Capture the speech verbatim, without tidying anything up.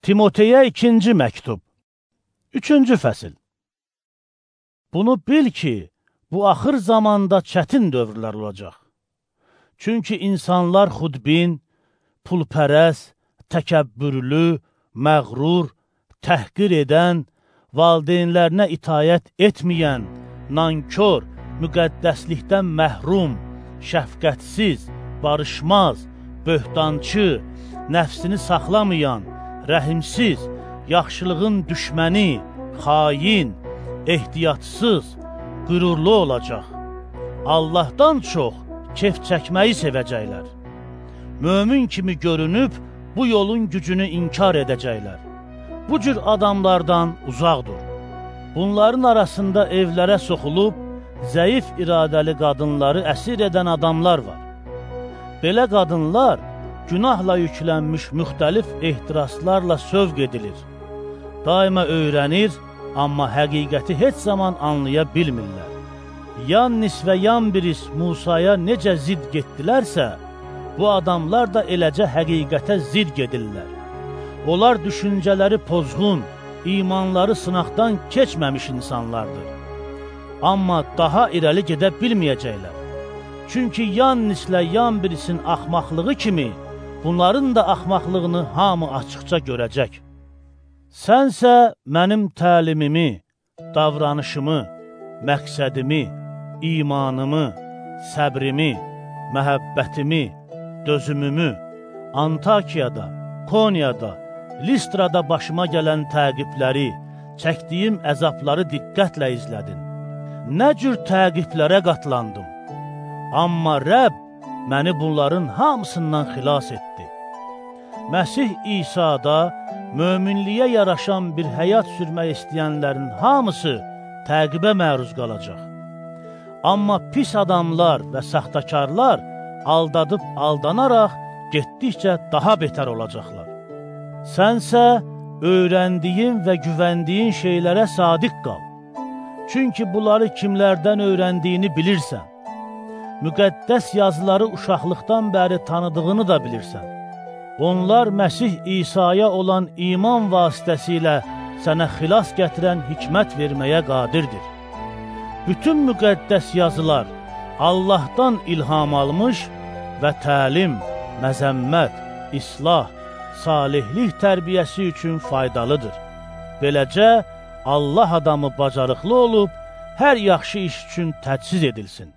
Timoteyə ikinci məktub. Üçüncü fəsil. Bunu bil ki, bu axır zamanda çətin dövrlər olacaq. Çünki insanlar xudbin, pulpərəz, təkəbbürlü, məğrur, təhqir edən, valideynlərinə itayət etməyən, nankör, müqəddəslikdən məhrum, şəfqətsiz, barışmaz, böhtançı, nəfsini saxlamayan, rəhimsiz, yaxşılığın düşməni, xain, ehtiyatsız, qürurlu olacaq. Allahdan çox kef çəkməyi sevəcəklər. Mömin kimi görünüb, bu yolun gücünü inkar edəcəklər. Bu cür adamlardan uzaq dur. Bunların arasında evlərə soxulub, zəif iradəli qadınları əsir edən adamlar var. Belə qadınlar günahla yüklənmiş müxtəlif ehtiraslarla sövq edilir. Daima öyrənir, amma həqiqəti heç zaman anlaya bilmirlər. Yannis və Yambiris Musaya necə zid getdilərsə, bu adamlar da eləcə həqiqətə zid gedirlər. Onlar düşüncələri pozğun, imanları sınaqdan keçməmiş insanlardır. Amma daha irəli gedə bilməyəcəklər. Çünki Yannislə Yambirisin axmaqlığı kimi, bunların da axmaqlığını hamı açıqca görəcək. Sənsə mənim təlimimi, davranışımı, məqsədimi, imanımı, səbrimi, məhəbbətimi, dözümümü Antakiyada, Konyada, Listrada başıma gələn təqibləri, çəkdiyim əzabları diqqətlə izlədin. Nə cür təqiblərə qatlandım. Amma Rəbb məni bunların hamısından xilas etdi. Məsih İsa'da möminliyə yaraşan bir həyat sürmək istəyənlərin hamısı təqibə məruz qalacaq. Amma pis adamlar və saxtakarlar aldadıb aldanaraq getdikcə daha betər olacaqlar. Sənsə öyrəndiyin və güvəndiyin şeylərə sadiq qal. Çünki bunları kimlərdən öyrəndiyini bilirsən. Müqəddəs yazıları uşaqlıqdan bəri tanıdığını da bilirsən. Onlar Məsih İsa'ya olan iman vasitəsilə sənə xilas gətirən hikmət verməyə qadirdir. Bütün müqəddəs yazılar Allahdan ilham almış və təlim, məzəmmət, islah, salihlik tərbiyəsi üçün faydalıdır. Beləcə, Allah adamı bacarıqlı olub, hər yaxşı iş üçün tədsiz edilsin.